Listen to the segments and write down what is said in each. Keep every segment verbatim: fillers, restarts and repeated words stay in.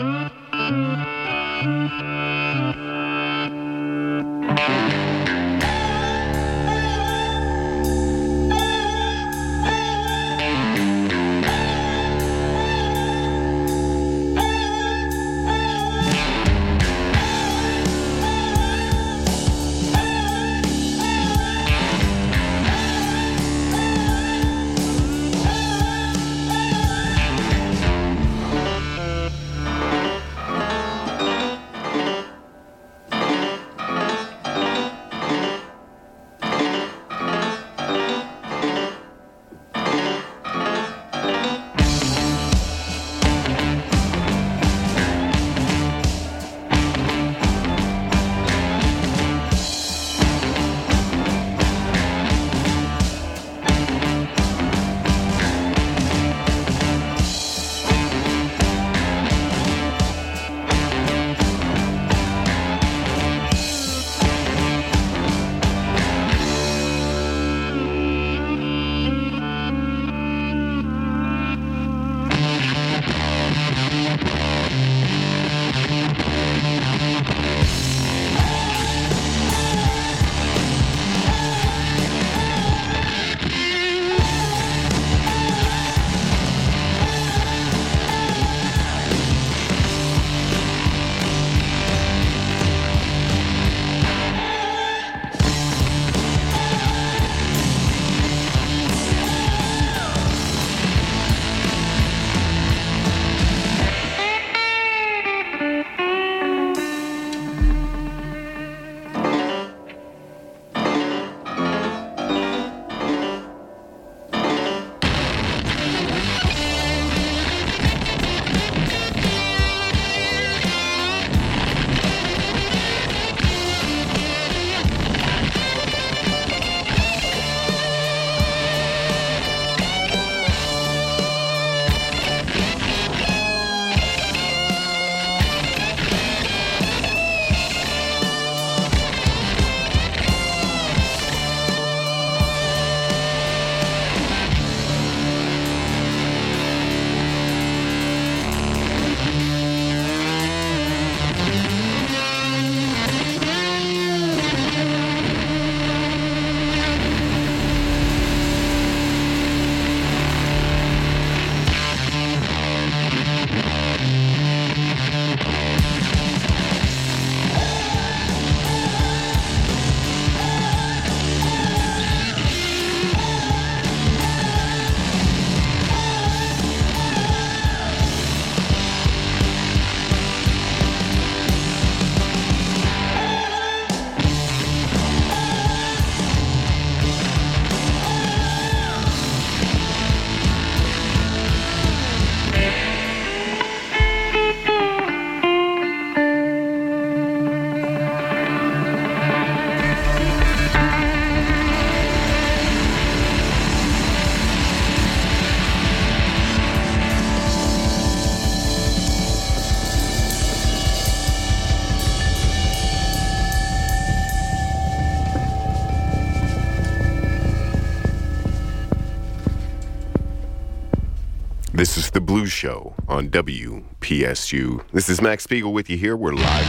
This is The Blues Show on W P S U. This is Max Spiegel with you here. We're live.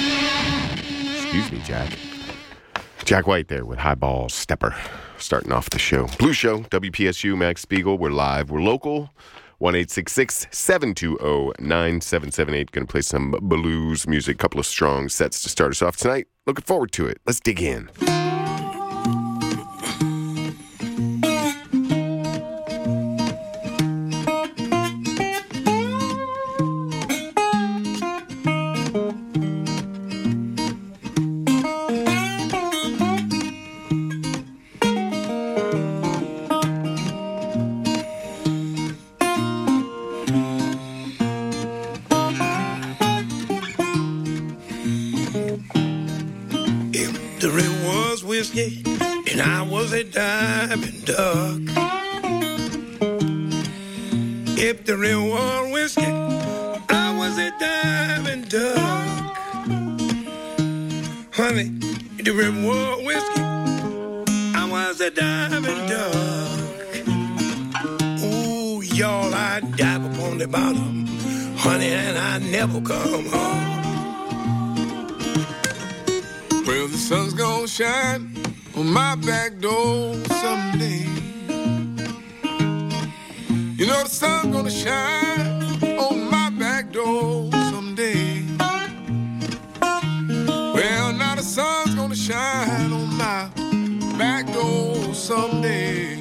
Excuse me, Jack. Jack White there with Highball Stepper starting off the show. Blues Show, W P S U, Max Spiegel. We're live. We're local. one eight six six, seven two zero, nine seven seven eight. Going to play some blues music. Couple of strong sets to start us off tonight. Looking forward to it. Let's dig in. And I was a diving duck. If the real was whiskey, I was a diving duck. Honey, if the real was whiskey, I was a diving duck. Ooh, y'all, I dive upon the bottom honey, and I never come home. Well, the sun's gonna shine on my back door someday. You know the sun's gonna shine on my back door someday. Well, now the sun's gonna shine on my back door someday.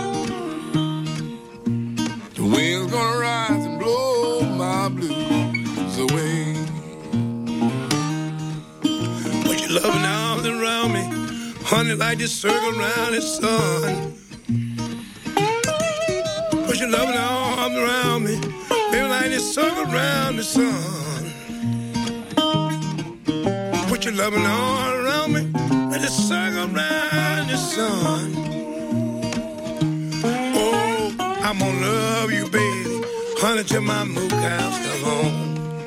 The wind's gonna rise and blow my blues away. Put your loving arms around me, honey, like the circle around the sun. Put your loving arms around me, baby, like the circle around the sun. Put your loving arms around me, like the circle around the sun. Oh, I'm gonna love you, baby, honey, till my moon cows come home.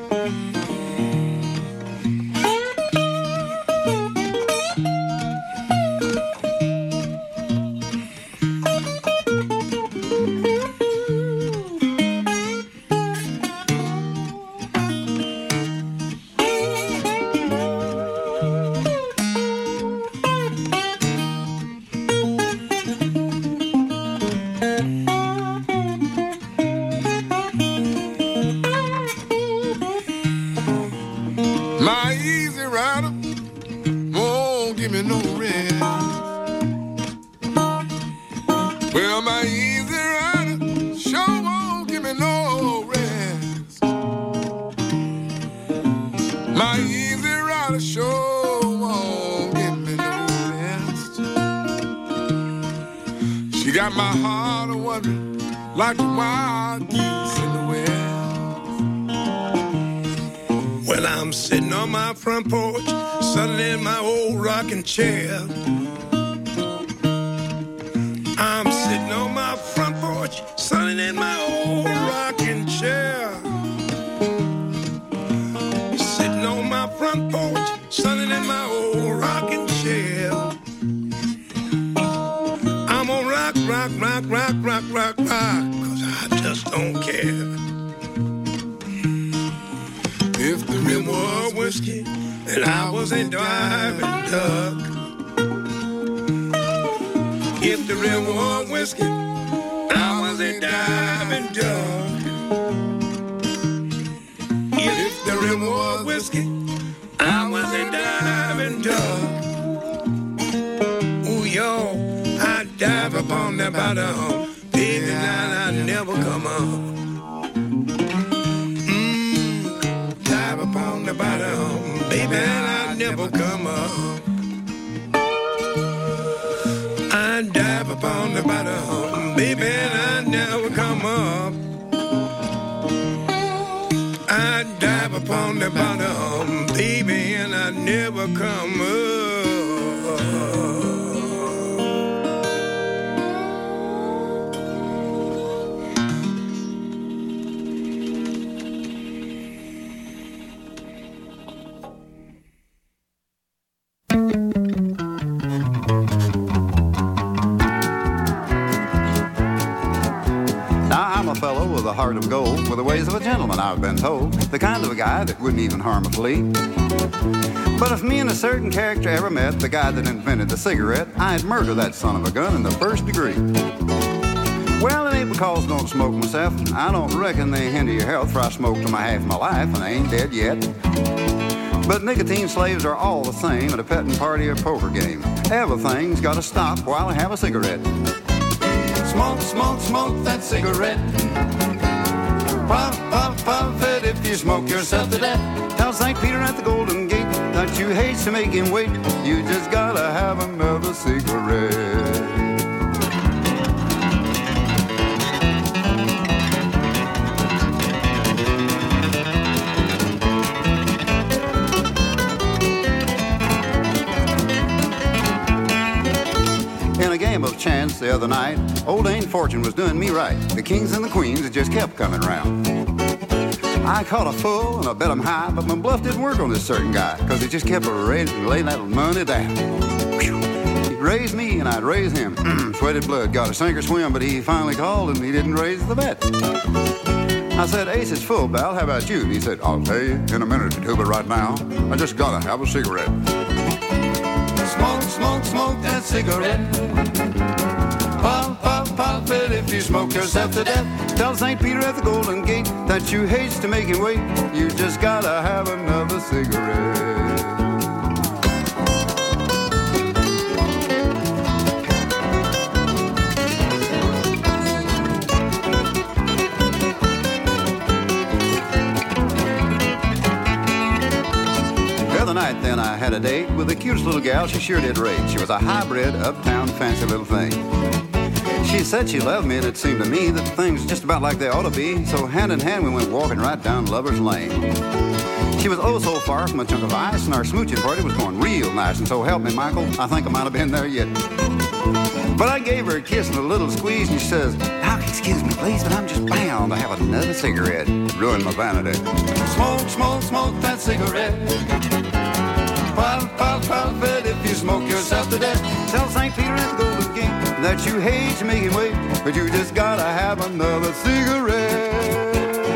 My easy rider won't give me no rest. Well, my easy rider sure won't give me no rest. My easy rider sure won't give me no rest. She got my heart a wondering like the wild geese in the west. Well, I'm sitting on my front porch, sunning in my old rocking chair. I'm sitting on my front porch, sunning in my old rocking chair. Sitting on my front porch, sunning in my old rocking chair. I'm gonna rock, rock, rock, rock, rock, rock, rock, 'cause I just don't care. If the rim was whiskey and I was a diving duck. If the rim was whiskey, I was a diving duck. If the rim was whiskey, I was a diving duck. Ooh, y'all, I dive upon the bottom, baby, now I never come up. Upon the bottom, baby, and I never come up. I dive upon the bottom, baby, and I never come up. I dive upon the bottom, baby, and I never come up. With a heart of gold, with the ways of a gentleman, I've been told. The kind of a guy that wouldn't even harm a flea. But if me and a certain character ever met, the guy that invented the cigarette, I'd murder that son of a gun in the first degree. Well, it ain't because I don't smoke myself. I don't reckon they hinder your health, for I smoked them half my life and I ain't dead yet. But nicotine slaves are all the same at a petting party or poker game. Everything's got to stop while I have a cigarette. Smoke, smoke, smoke that cigarette. Puff, puff, puff it if you smoke yourself to death. Tell Saint Peter at the Golden Gate that you hate to make him wait. You just gotta have another cigarette. Of chance the other night, old Ain't Fortune was doing me right. The kings and the queens just kept coming round. I caught a full and I bet him high, but my bluff didn't work on this certain guy, cause he just kept raising, laying that money down. He'd raise me and I'd raise him. Sweated blood, got a sink or swim, but he finally called and he didn't raise the bet. I said, Ace is full, Bal. How about you? And he said, I'll tell you in a minute or two, but right now, I just gotta have a cigarette. Smoke, smoke, smoke that cigarette. Pop, pop, pop it if you smoke yourself to death. Tell Saint Peter at the Golden Gate that you hate to make him wait. You just gotta have another cigarette. Night, then I had a date with the cutest little gal. She sure did rate. She was a hybrid, uptown, fancy little thing. She said she loved me, and it seemed to me that things just about like they ought to be. So hand in hand we went walking right down Lover's Lane. She was oh so far from a chunk of ice, and our smooching party was going real nice. And so help me, Michael, I think I might have been there yet. But I gave her a kiss and a little squeeze, and she says, Doc, excuse me, please, but I'm just bound to have another cigarette. Ruined my vanity. Smoke, smoke, smoke that cigarette. Pop, pop, pop it if you smoke yourself to death. Tell Saint Peter at the Golden Gate that you hate to make him wait, but you just gotta have another cigarette.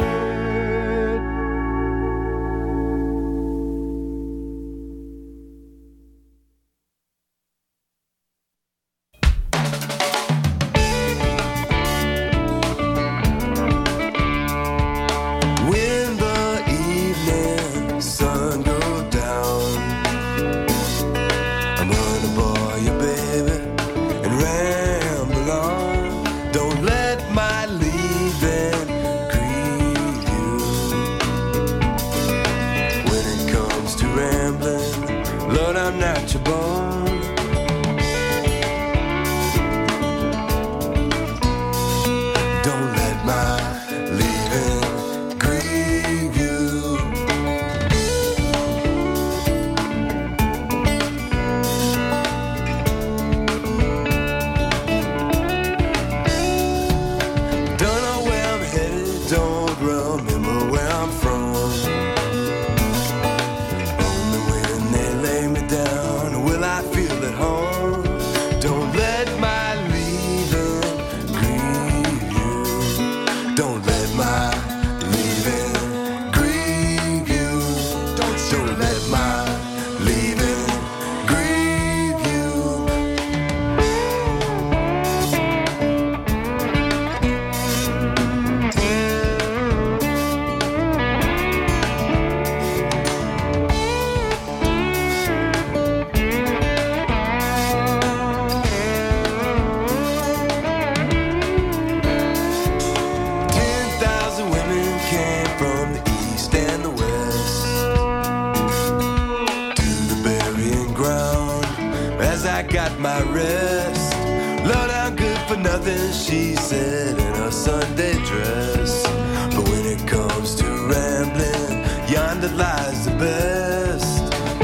She said in her Sunday dress, but when it comes to rambling, yonder lies the best.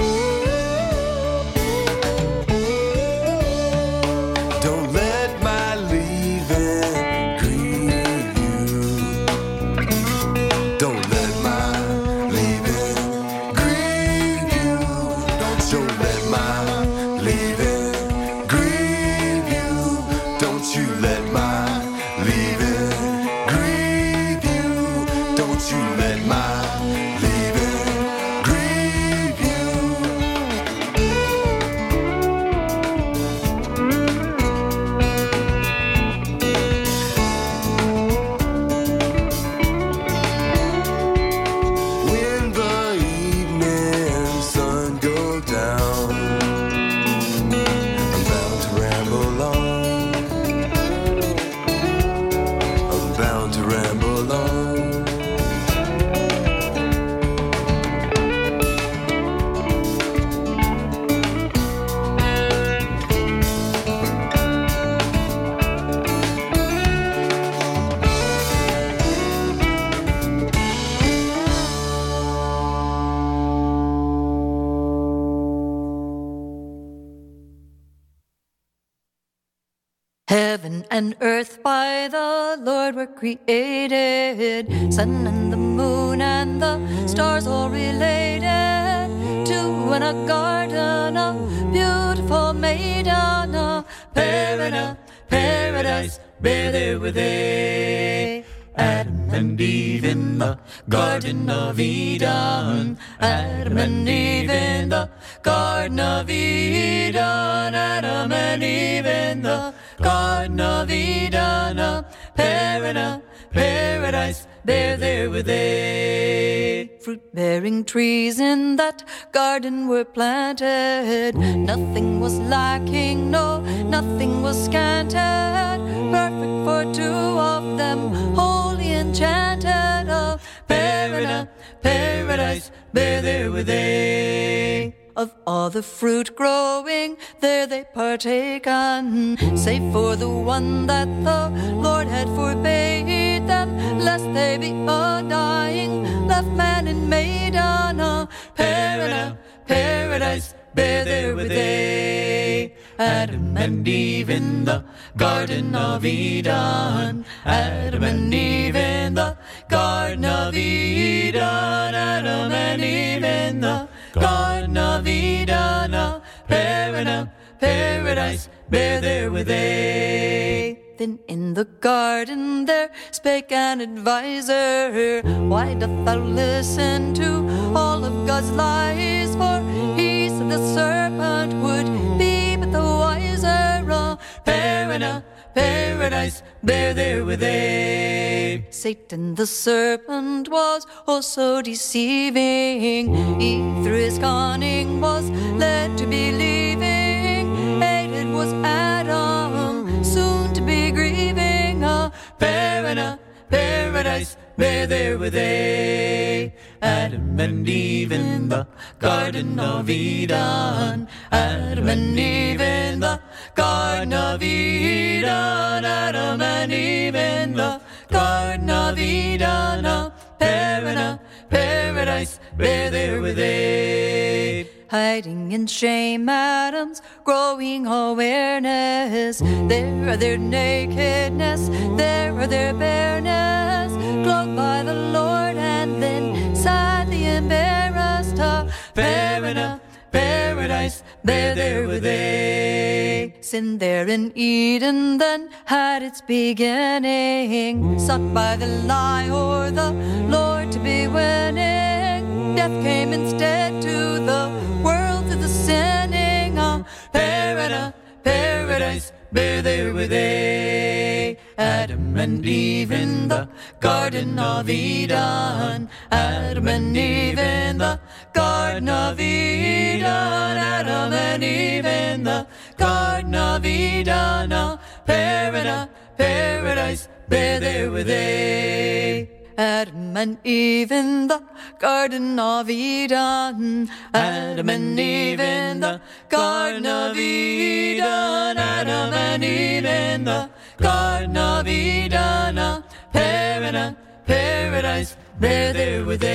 Don't let my leaving grieve you. Don't let my leaving grieve you. Don't let my leaving grieve you. Don't you let Heaven and earth by the Lord were created, sun and the moon and the stars all related to in a garden a beautiful maiden, a paradise, paradise, bear there with they. Adam and Eve in the Garden of Eden. Adam and Eve in the Garden of Eden. Adam and Eve in the Garden of Eden. A pair in a paradise, there, there were they. Fruit-bearing trees in that garden were planted. Nothing was lacking, no, nothing was scanted. Perfect for two of them, wholly enchanted. A pair in a paradise, there, there were they. Of all the fruit growing, there they partaken, save for the one that the Lord had forbade them, lest they be a-dying, left man and maiden. A pair in a paradise, there, there were they. Adam and Eve in the Garden of Eden. Adam and Eve in the Garden of Eden. Adam and Eve in the Garden of Eden. A pair in a paradise, there, there were they. Then in the garden there spake an adviser, why doth thou listen to all of God's lies? For he said the serpent would be but the wiser. A pair in a paradise, there, there were they. Satan the serpent was also deceiving, Eve through his cunning was led to believing, hated was Adam, soon to be grieving. A pair in a paradise, there, there were they. Adam and Eve in the Garden of Eden. Adam and Eve in the Garden of Eden. Adam and Eve in the Garden of Eden. A pair in a paradise, there, there were they. Hiding in shame, Adam's growing awareness. There are their nakedness, there are their bareness, cloaked by the Lord and then sadly embarrassed. A pair in a paradise, there, there were they. Sin there in Eden then had its beginning, sucked by the lie or the Lord to be winning. Death came instead to the world through the sinning. A pair in a paradise, there, there were they. Adam and Eve in the Garden of Eden. Adam and Eve in the Garden of Eden. Adam and Eve in the Garden of Eden. A pair in a paradise, there, there were they. Adam and Eve in the Garden of Eden. Adam and Eve in the Garden of Eden. Adam and Eve in the Garden of Eden. A pair in a paradise, there, there were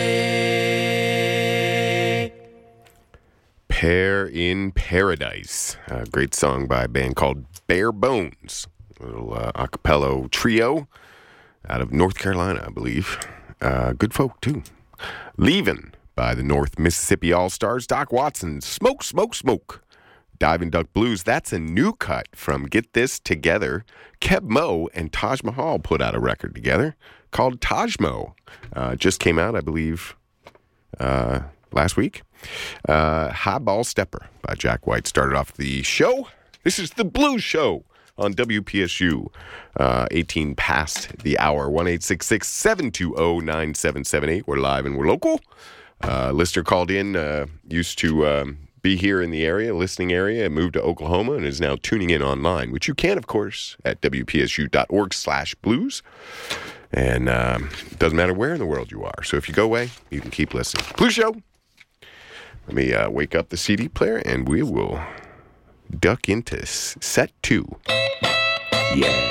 they. Pair in Paradise, a great song by a band called Bare Bones, a little uh, a cappella trio out of North Carolina, I believe. Uh, good folk, too. Leavin' by the North Mississippi All-Stars. Doc Watson, Smoke, Smoke, Smoke. Diving Duck Blues, that's a new cut from Get This Together. Keb Mo and Taj Mahal put out a record together called Taj Mo. Uh, just came out, I believe, uh, last week. Uh, Highball Stepper by Jack White started off the show. This is the Blues Show on W P S U, uh, eighteen past the hour, one eight six six, seven two zero, nine seven seven eight. We're live and we're local. Uh, listener called in, uh, used to um, be here in the area, listening area, and moved to Oklahoma and is now tuning in online, which you can, of course, at W P S U dot org slash blues. And um, it doesn't matter where in the world you are. So if you go away, you can keep listening. Blues Show. Let me uh, wake up the C D player and we will duck into set two. Yeah.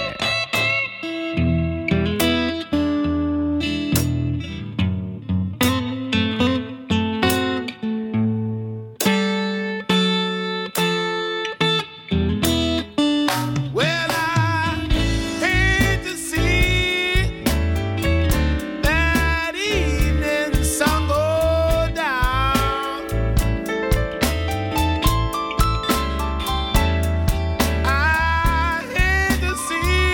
See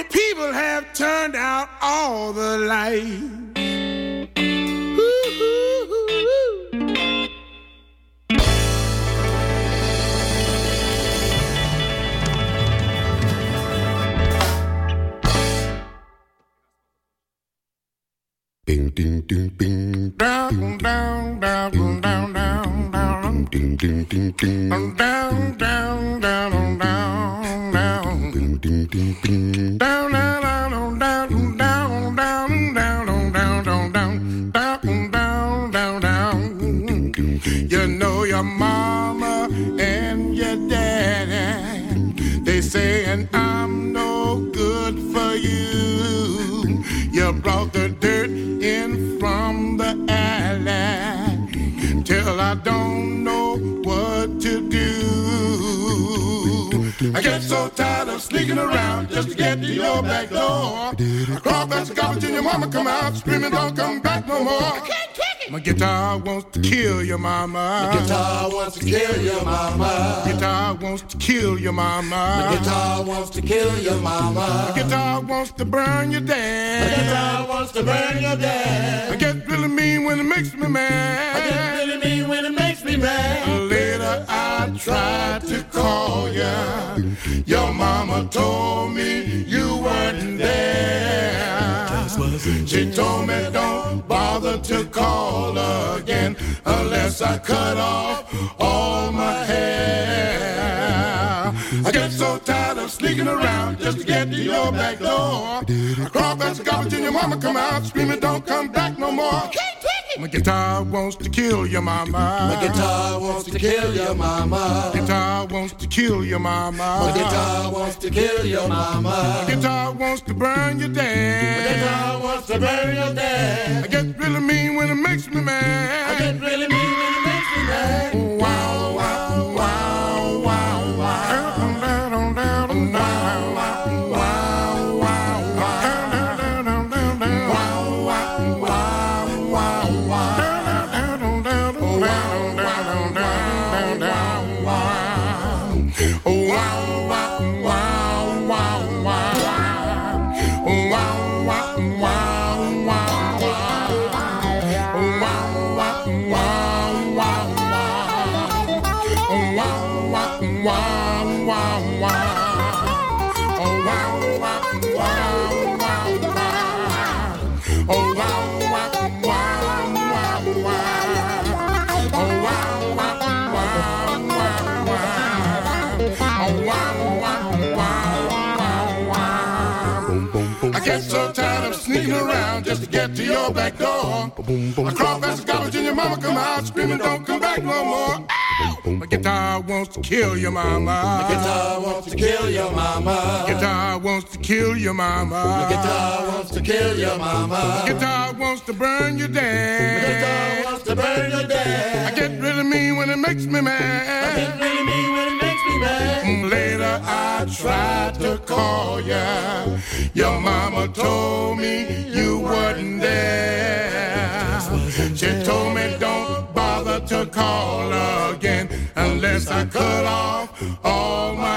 the people have turned out all the lights. Ding ding ding ding Down, down, down, down, down, down, ding ding ding ding down, down, down, down, down, ding ding ding ding down, down, down, down, down, down, down, down, down, down, down, down, down. You know your mama and your daddy, they saying I'm no good for you. You brought the dirt in from the alley till I don't know what to do. I get so tired of sneaking around just to get to your back door. I crawl past the garbage and your mama come out screaming, don't come back no more. I can't take it. My guitar wants to kill your mama. My guitar wants to kill your mama. My guitar wants to kill your mama. My guitar wants to kill your mama. My guitar wants to burn your dad. My guitar wants to burn your dad. I get really mean when it makes me mad. I get really mean when it makes me mad. Later I tried to call ya. Your mama told me you weren't there. She told me don't bother to call again unless I cut off all my hair. I get so tired of sneaking around just to get to your back door. I crawl past the garbage and your mama come out screaming don't come back no more. My guitar wants to kill your mama. My guitar wants to kill your mama. My guitar wants to kill your mama. My guitar wants to kill your mama. My guitar wants to burn your dad. My guitar wants to burn your dad. I get really mean when it makes me mad. I get really mean when it makes me mad. Wow, wow, wow, wow, wow. Down, down, down, down, down. Wow, wow, wow, wow. Down, down, down, down, down. Wow, wow, wow, wow, wow. Down, down, down, down, down, down, down, down, down, wow. Oh, wow, wow, wow, wow, wow. Oh, wow, wow, wow, wow, wow. Oh, wow, wow, wow, wow, wow. Oh, wow, wow, wow, wow, wow. Oh, wow, wow, wow, wow, wow. Oh, wow, wow, wow, wow, wow. Oh, wow, wow, wow, wow, wow. Oh, wow, wow, wow, wow, wow. I get so tired of sneaking around just to get to your back door. I crawl past the garbage and your mama come out screaming, don't come back no more. Ow! My guitar wants to kill your mama. My guitar wants to kill your mama. My guitar wants to kill your mama. My guitar wants to kill your mama. My guitar wants to burn your dad. My guitar wants to burn your dad. I get really mean when it makes me mad. I get really mean when it makes me mad. Later I tried to call ya. Your mama told me you wasn't there. She told me don't bother to call again unless I cut off all my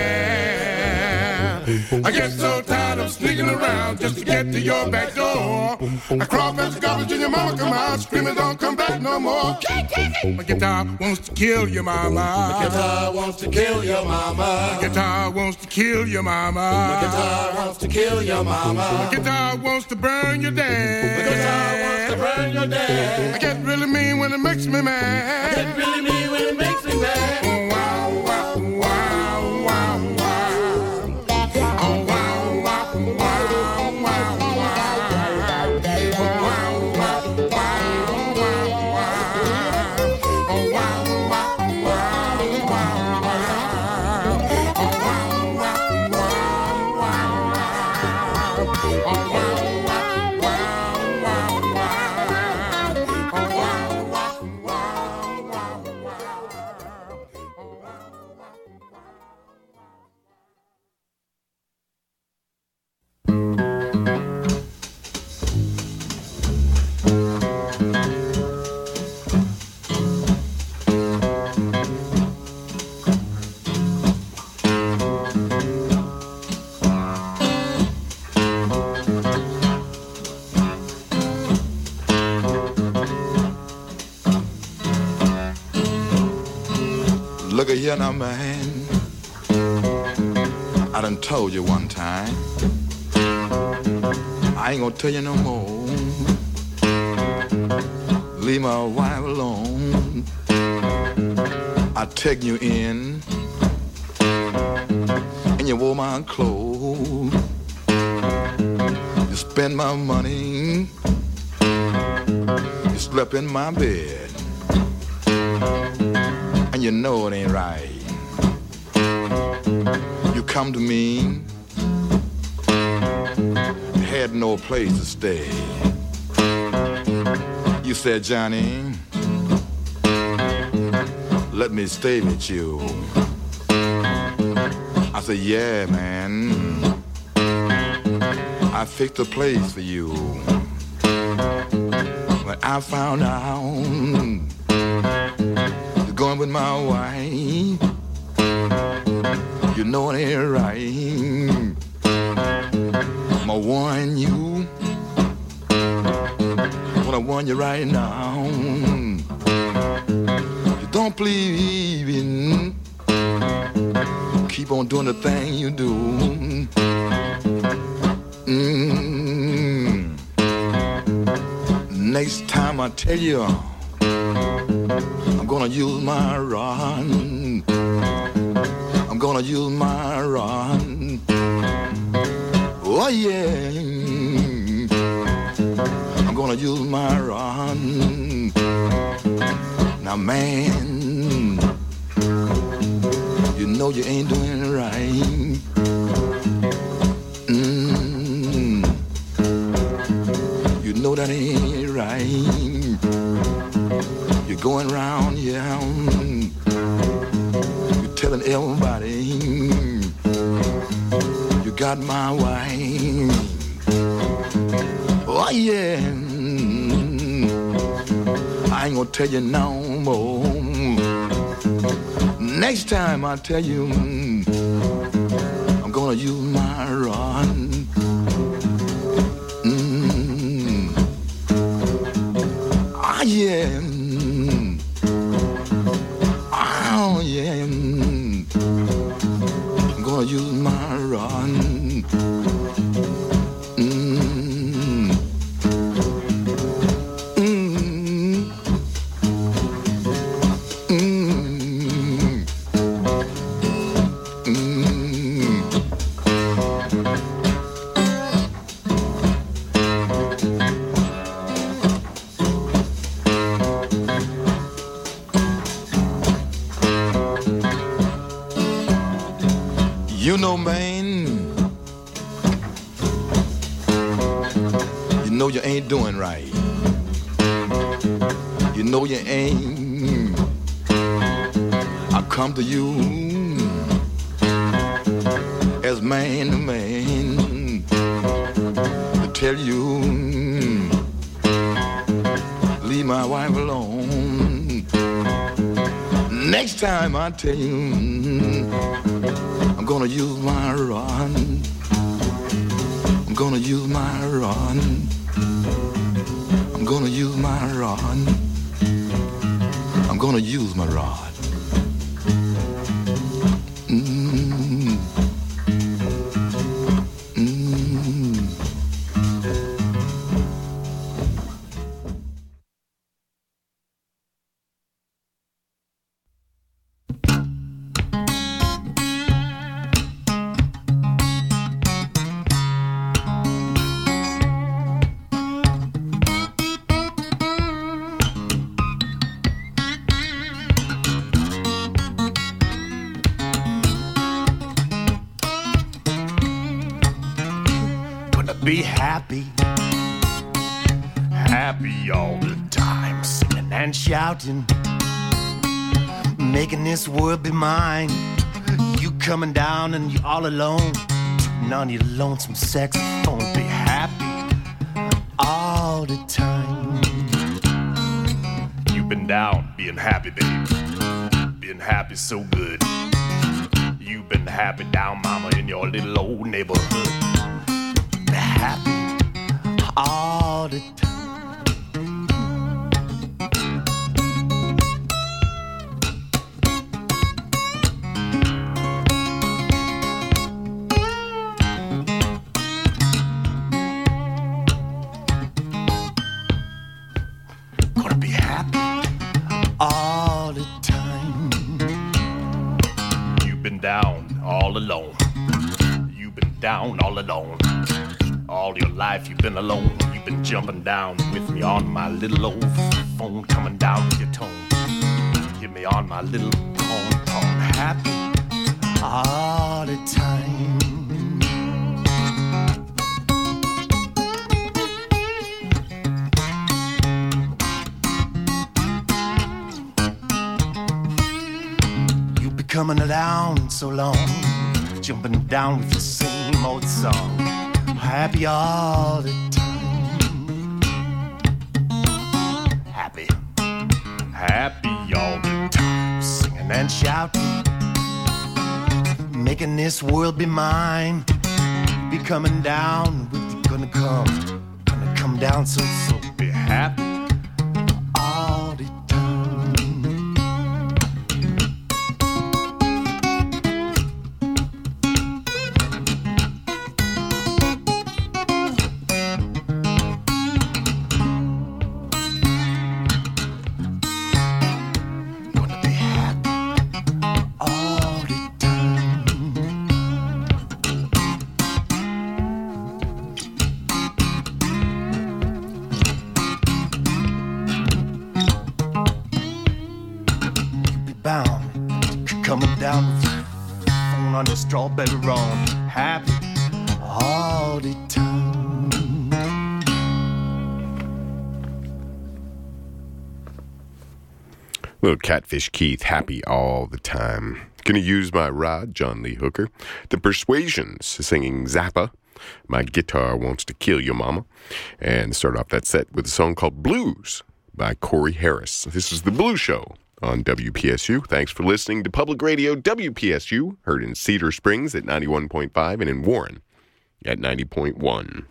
hair. I get so tired of sneaking around just to get to your back door. I crawl past the garbage and your mama come out screaming don't come back no more. Can't take it. My guitar wants to kill your mama. My guitar wants to kill your mama. My guitar wants to kill your mama. My guitar wants to kill your mama. My guitar wants to burn your dad. My guitar wants to burn your dad. I get really mean when it makes me mad. I get really mean when it makes me mad. Wow, wow, wow, wow, wow. Oh, wow, wow, wow, wow, wow. Oh, wow, wow, wow, wow, wow. Oh, wow, wow, wow, wow, wow. Oh, wow, wow, wow, wow, wow. Oh, wow, wow, wow, wow, wow. Oh, wow, wow, wow, wow, wow. Well, now, man, I done told you one time. I ain't gonna tell you no more. Leave my wife alone. I take you in, and you wore my clothes. You spend my money. You slept in my bed, and you know it ain't right. You come to me, had no place to stay. You said, Johnny, let me stay with you. I said, yeah, man, I fixed a place for you. When I found out you're going with my wife, you know it ain't right. I'ma warn you, wanna warn you right now. You don't believe in, keep on doing the thing you do. Mm. Next time I tell you, I'm gonna use my rod. I'm gonna use my rod. Oh yeah, I'm gonna use my rod. Now man, you know you ain't doing it right. Mm. You know that ain't right. You're going around, yeah, you're telling everybody you got my wife. Oh yeah, I ain't gonna tell you no more. Next time I tell you, I'm gonna use my rod. Mm. Ah yeah, oh yeah, I'm gonna use my rod. Mm. Mm. Mm. You know, man, you know you ain't doing right. You know you ain't. I come to you as man to man to tell you, leave my wife alone. Next time I tell you, I'm gonna use my rod. I'm gonna use my rod. I'm gonna use my rod. I'm gonna use my rod. Mm. Mm. Be happy, happy all the time, singing and shouting, making this world be mine. You coming down and you all alone, none of your lonesome saxophone. Be happy all the time. You've been down, being happy, baby, being happy so good. You've been happy down, mama, in your little old neighborhood. Happy all the time. alone. You've been down all alone. All your life you've been alone. You've been jumping down with me on my little old phone, coming down with your tone. Hit me on my little phone, phone. Happy all the time. You've been coming down so long, jumping down with the same old song. Happy all the time. Happy, happy all the time. Singing and shouting, making this world be mine. Be coming down with you, gonna come, gonna come down so, so be happy all the time. Coming down with the phone on the strawberry rum. Happy all the time. Little Catfish Keith, happy all the time. Gonna use my rod, John Lee Hooker. The Persuasions singing Zappa. My Guitar Wants to Kill Your Mama. And start off that set with a song called Blues by Corey Harris. This is The Blues Show on W P S U. Thanks for listening to Public Radio W P S U, heard in Cedar Springs at ninety-one point five and in Warren at ninety point one.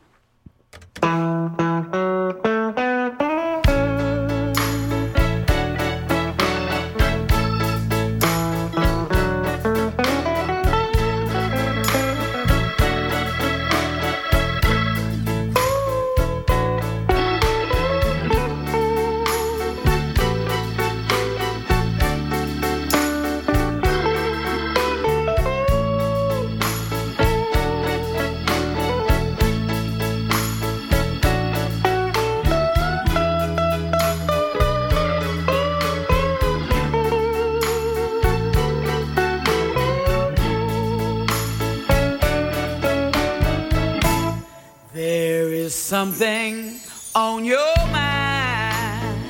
Something on your mind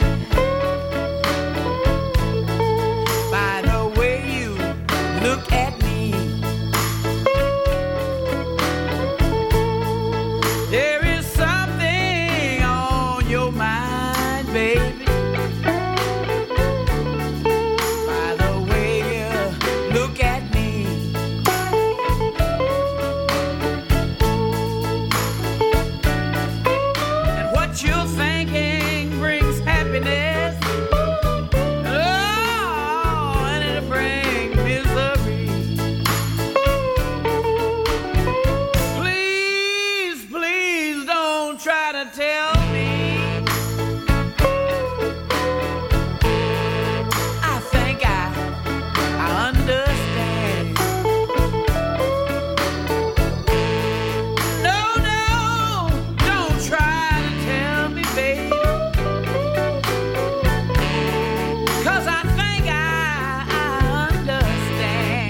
by the way you look at me. There is something on your mind, baby, by the way you look at me. You're thinking brings happiness, oh, and it'll bring misery. Please, please don't try to tell me. I think I, I understand. No, no, don't try. Cause I think I, I understand.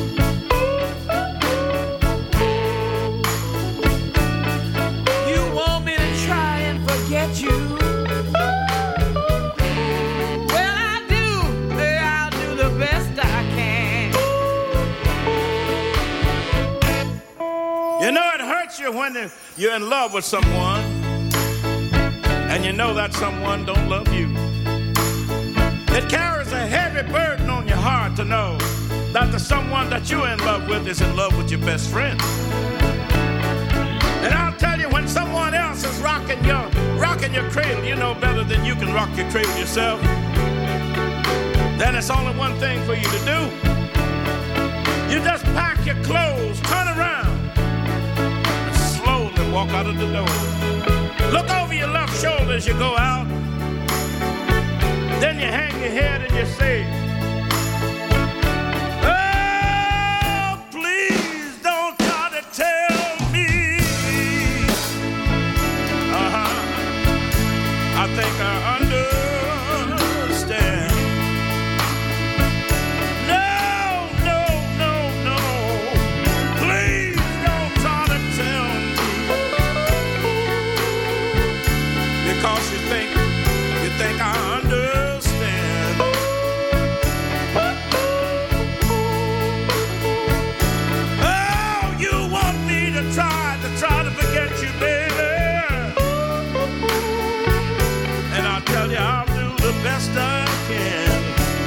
You want me to try and forget you? Well, I do. I'll do the best I can. You know, it hurts you when you're in love with someone and you know that someone don't love you. It carries a heavy burden on your heart to know that the someone that you're in love with is in love with your best friend. And I'll tell you, when someone else is rocking your rocking your cradle, you know better than you can rock your cradle yourself. Then it's only one thing for you to do. You just pack your clothes, turn around, and slowly walk out of the door. Look over your left shoulder as you go out. Then you hang your head and you say, oh, please tried to try to forget you, baby. And I'll tell you, I'll do the best I can.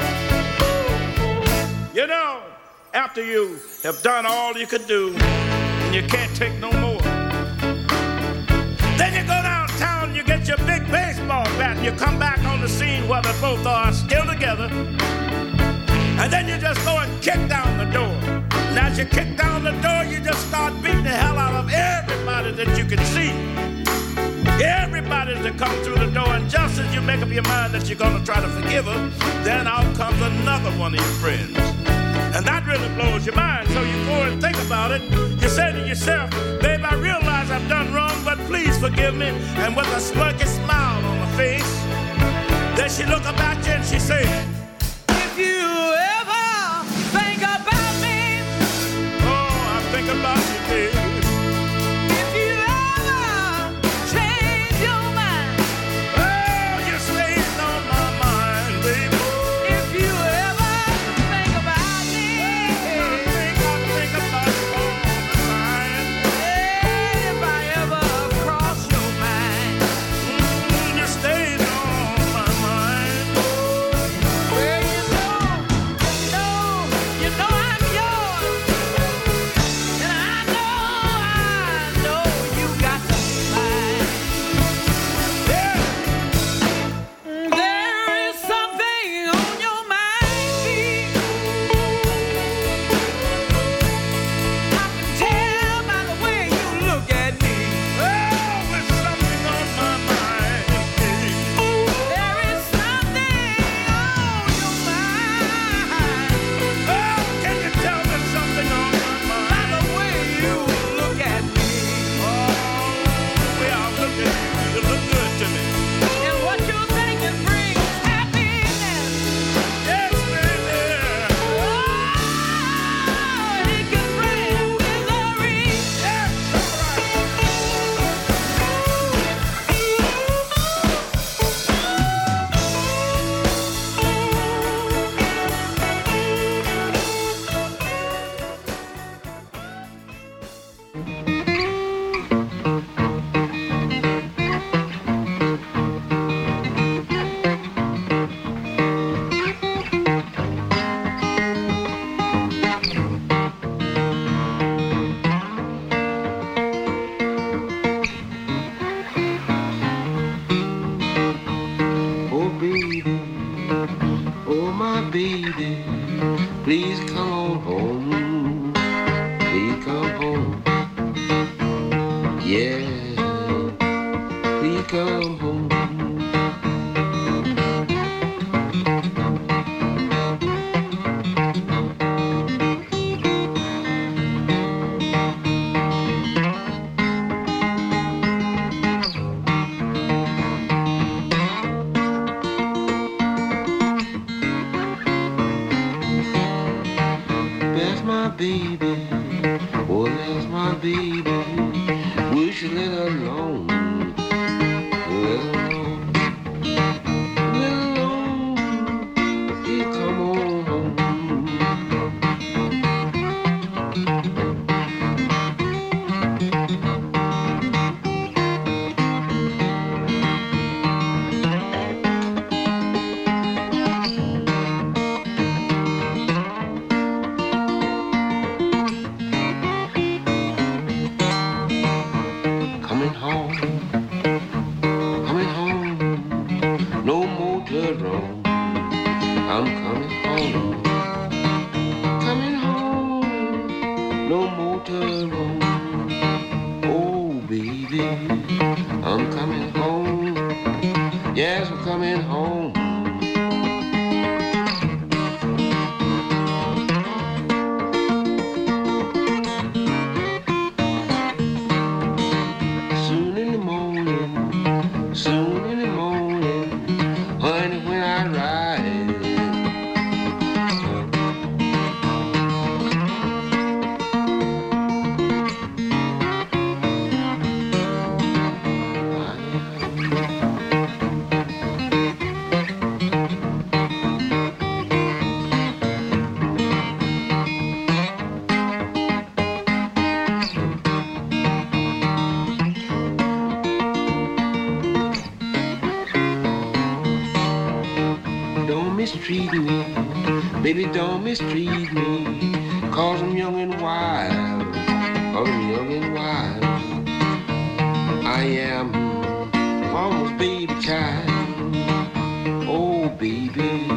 You know, after you have done all you could do, and you can't take no more, then you go downtown and you get your big baseball bat and you come back on the scene where they both are still together. And then you just go and kick down the door. And as you kick down the door, you just start beating the hell out of everybody that you can see. Everybody that comes through the door. And just as you make up your mind that you're going to try to forgive her, then out comes another one of your friends. And that really blows your mind. So you go and think about it. You say to yourself, babe, I realize I've done wrong, but please forgive me. And with a smirky smile on her face, then she look up at you and she say, if you ever think about me, oh, I think about you, baby. If you ever change your mind, oh, you stays on my mind, baby. If you ever think about me, I think, I think about you all the time. If I ever cross your mind, mm, you stays on my mind. Well, you know, you know, you know I'm yours, and I know, I know you got to be mine. Yeah. There is something on your mind, babe. I can tell by the way you look at me. Oh, there's something on my mind, babe. There is something on your mind. Oh, can you tell there's something on my mind? By the way you look at me. Oh, the way I look at you, you look good to me. And what you think it brings happiness. Yes, baby. Oh, it can bring misery. Yes, Oh baby, oh my baby, please come on home. Please come home. Yeah, please come home. There's my baby, oh there's my baby. We should let her alone, let her alone, let her alone. Yeah, come on home. Coming home, coming home, no more blood wrong. I'm coming home, coming home, no more blood wrong. Oh baby, I'm coming home, yes I'm coming home. Soon in the morning, soon in the morning, honey, when I ride. mistreat me. Baby, don't mistreat me. Cause I'm young and wild. Cause I'm young and wild. I am mama's baby child. Oh, baby.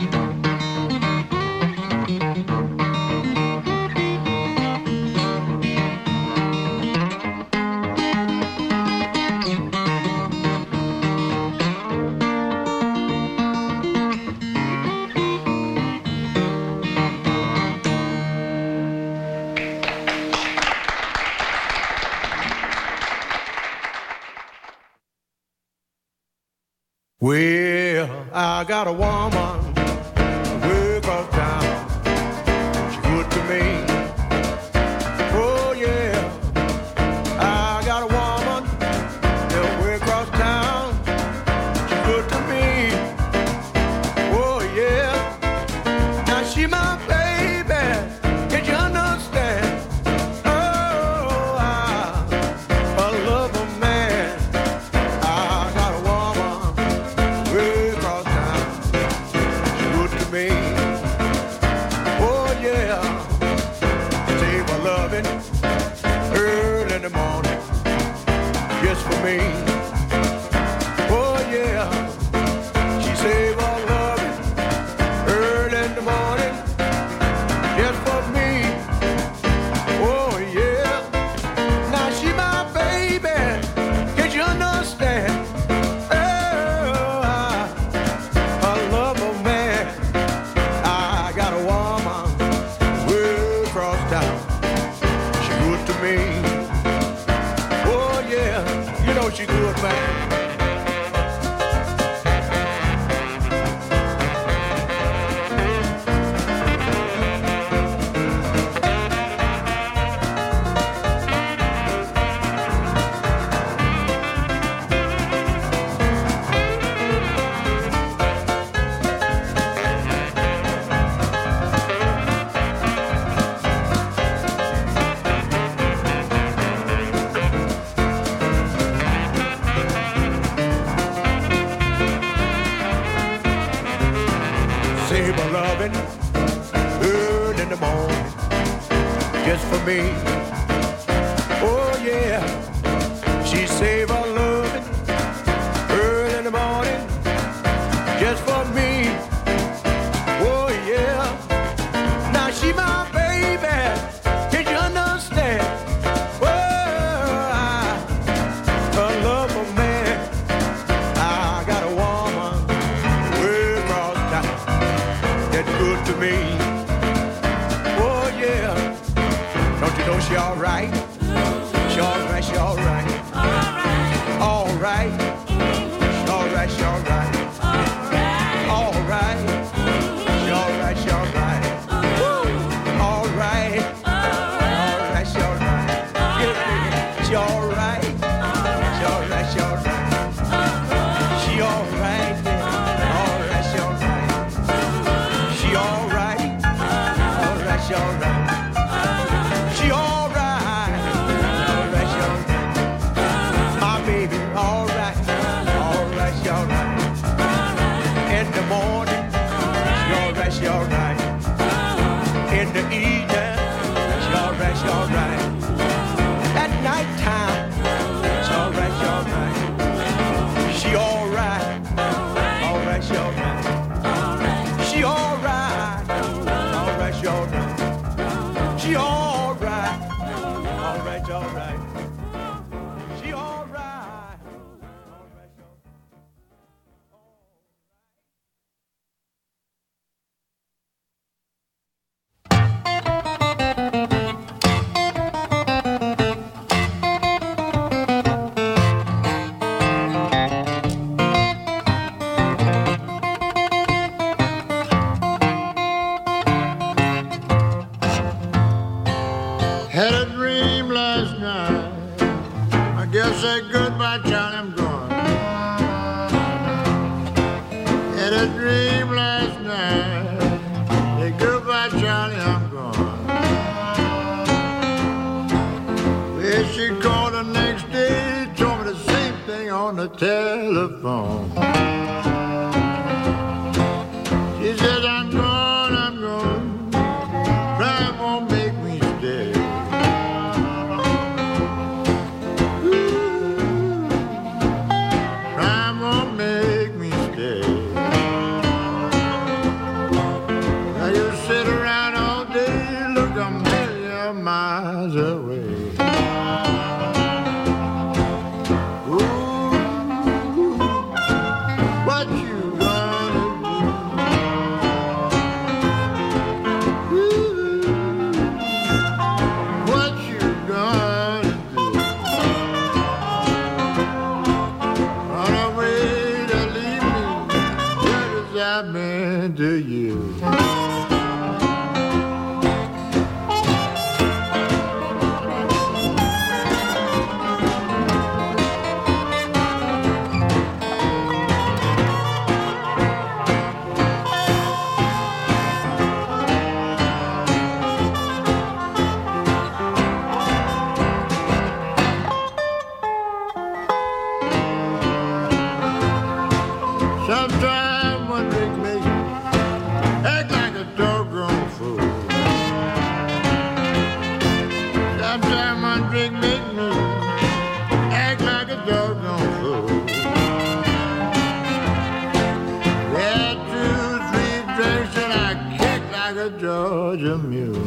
Well, I got a woman way across town. She good to me. Oh yeah, I got a woman that way across town. She good to me. Oh yeah, now she my baby. Can you understand? Oh, I, I love a man. I got a woman way across town. She good to me. Oh yeah, save her loving early in the morning just for me. Oh yeah, she save her loving early in the morning just for me. Oh yeah, now she my baby. Can't you understand? Oh, I, I love a man. I got a woman way across town. She good to me. Oh yeah, you know she good, man. Save her loving early in the morning just for me. Oh yeah, she save her loving early in the morning just for me. Oh yeah, now she my baby. Can't you understand? Oh, I, I love a man. I got a woman way across town that's good to me. Oh yeah, don't you know she all right? She all right, she all right. All right, she all right, she all right. All right, she all right, she all right. All right, all right, she all right. Yeah, baby, she all right. She all right, she all right. She all right, yeah. All right, she all right. She all right. All right, she all right. She all right. All right, she all right. My baby, all right. All right, she all right. In the morning, she all right, she all right. In the evening, she all right, she all right. At nighttime, she all right, she all right. She all right. All right, she all right. She all right. All right, she all right. She all right. All right, all right. She all right. All right, all right. Had a dream last night. I guess say goodbye, Johnny, I'm gone. Had a dream last night. Say goodbye, Johnny, I'm gone. Well, she called the next day, told me the same thing on the telephone. She to you. Sometimes one drink makes me act like a doggone fool. Sometimes one drink makes me act like a doggone fool. Had two, three drinks and I kick like a Georgia mule.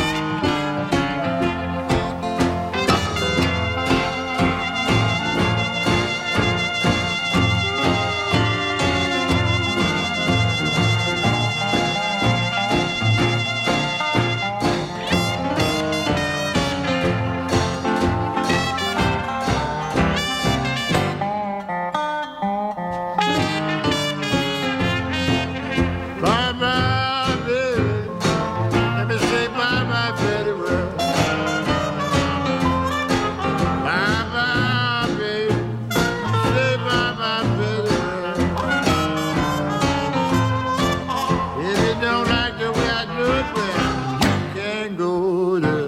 Bye-bye, baby. Let me say bye-bye very well. Bye-bye, baby. Say bye-bye very well. If you don't like the way I do it, well, you can go there.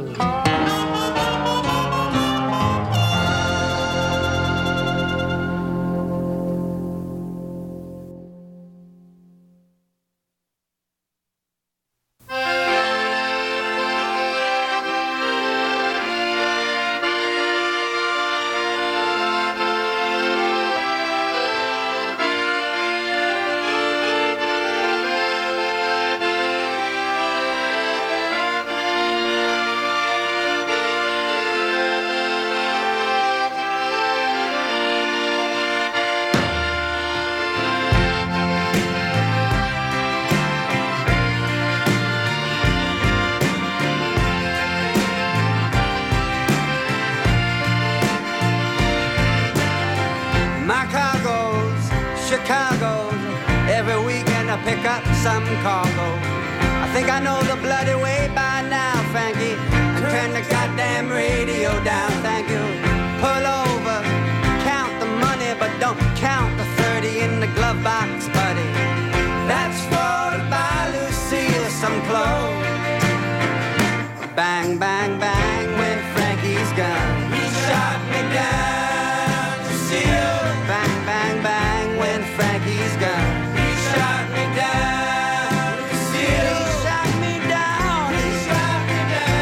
My car goes Chicago. Every weekend I pick up some cargo. I think I know the bloody way by now, Frankie. And turn the goddamn radio down, thank you. Pull over, count the money, but don't count the thirty in the glove box, buddy. That's for to buy Lucille some clothes. Bang, bang, bang, when Frankie's gone. He shot me down, Lucille. Bang, bang, bang, when Frankie's gone. He shot me down, Lucille. He shot me down, he shot me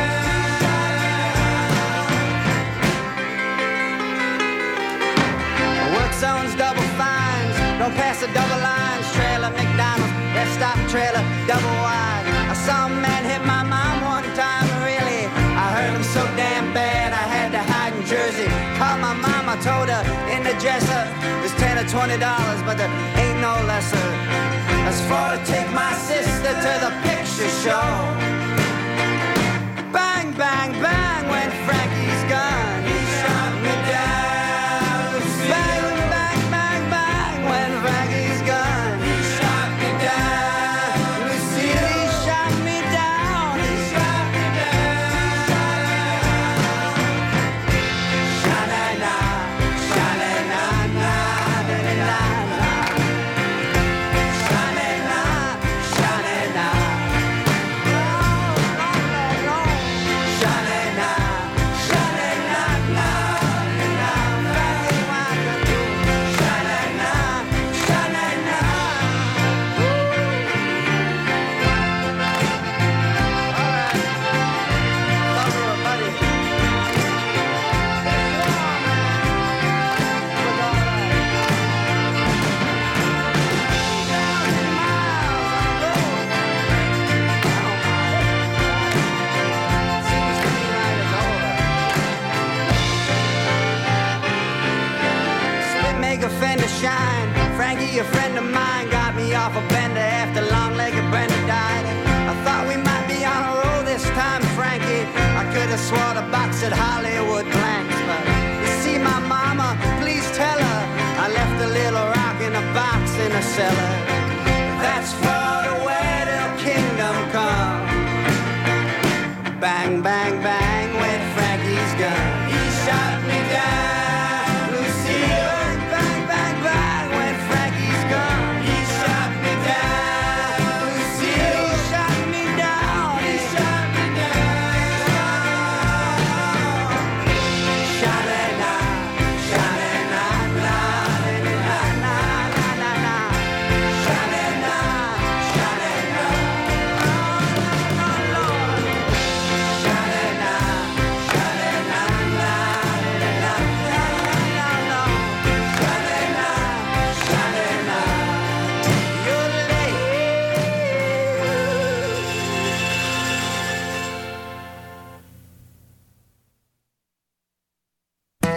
down. Work zones, double fines, don't pass the double lines. Trailer, McDonald's, rest stop trailer, double wide. I saw a man hit my mom one time, really. I heard him so damn bad, I had to hide in Jersey. Called my mom, I told her in the dresser, it's ten or twenty dollars, but there ain't no lesser. That's for to take my sister to the picture show. Bang, bang, bang, when Frankie's gone. He shot me down. Bang, bang, bang, bang, when Frankie's gone. He shot me down. Lucille, he shot me down. He shot me down. Sha-na-na, sha-na-na-na, da-da-da-da. Sha-na-na, sha-na-na. Sha-na-na, sha-na-na-na, na-na. Sha-na-na, sha-na-na. Spit make a fender shine. Frankie, a friend of mine, got me off a bender after long-legged Brenda died. I thought we might be on a roll this time, Frankie. I could have swore the box at Hollywood planks, but you see my mama, please tell her I left a little rock in a box in a cellar. That's far away.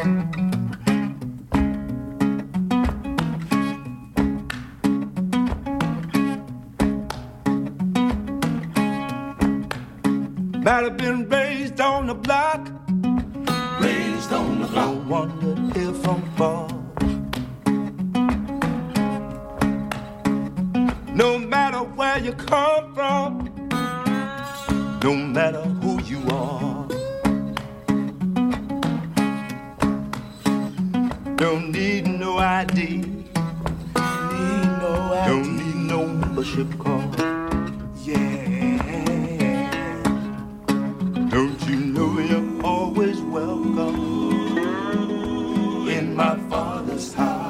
Might have been raised on the block, Raised on the I block. wondered if I'm far. No matter where you come from, no matter who you are, don't need no I D, need no I D. Don't need no membership card. Yeah, don't you know you're always welcome in my Father's house?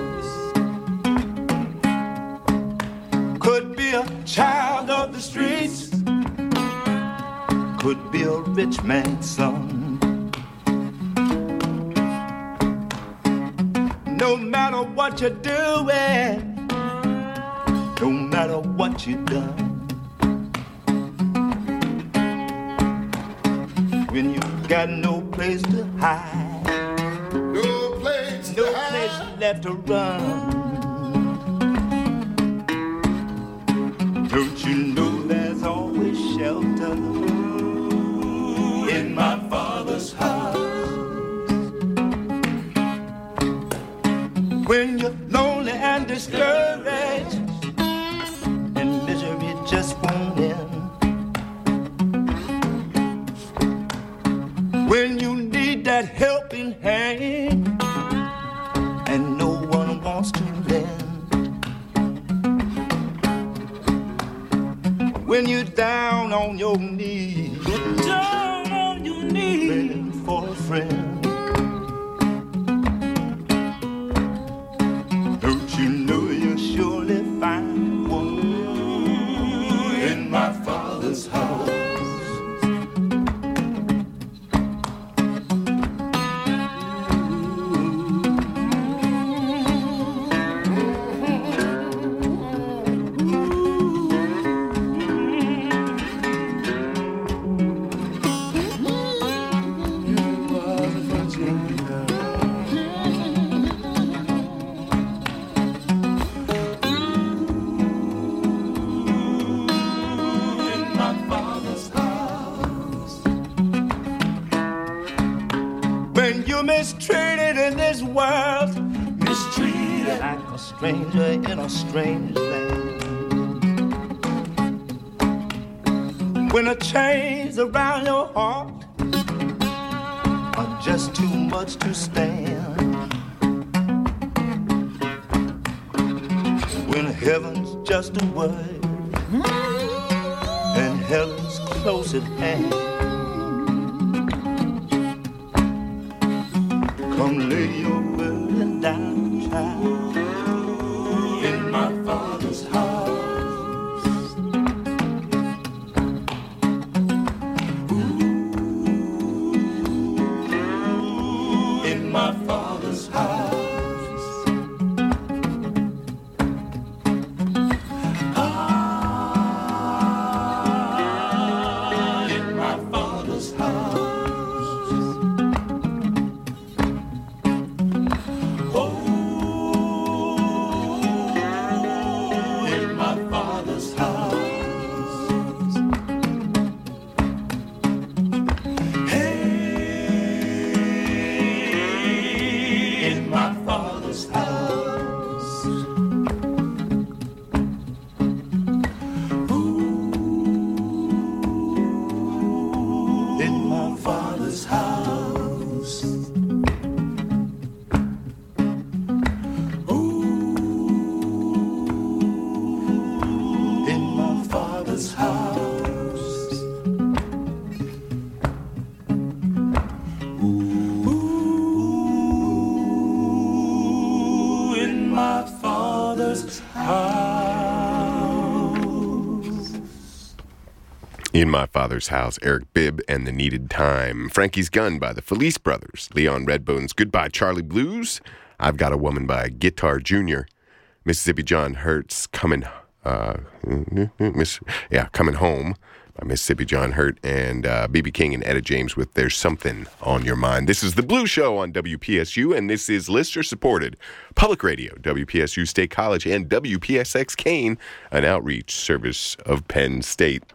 Could be a child of the streets, could be a rich man's son. No matter what you're doing, no matter what you've done, when you got no place to hide, No place no to place hide. left to run, don't you know there's always shelter in my Father's house? When you're lonely and discouraged and misery just won't end, when you need that helping hand and no one wants to lend, when you're down on your knees, down on your knees, begging for a friend, don't you know you'll surely find one in my Father's house? When you're mistreated in this world, mistreated like a stranger in a strange land, when the chains around your heart are just too much to stand, when heaven's just a word and hell is close at hand, come lay your burden down, child, in my Father's house. Ooh, in my Father's house. Ah, in my Father's house. In My Father's House, Eric Bibb and The Needed Time. Frankie's Gun by the Felice Brothers. Leon Redbone's Goodbye Charlie Blues. I've Got a Woman by Guitar Junior Mississippi John Hurt's Coming, uh, Miss, yeah, Coming Home by Mississippi John Hurt and uh, B B King and Etta James with There's Something on Your Mind. This is The Blue Show on W P S U, and this is listener-supported public radio, W P S U State College, and W P S X Kane, an outreach service of Penn State.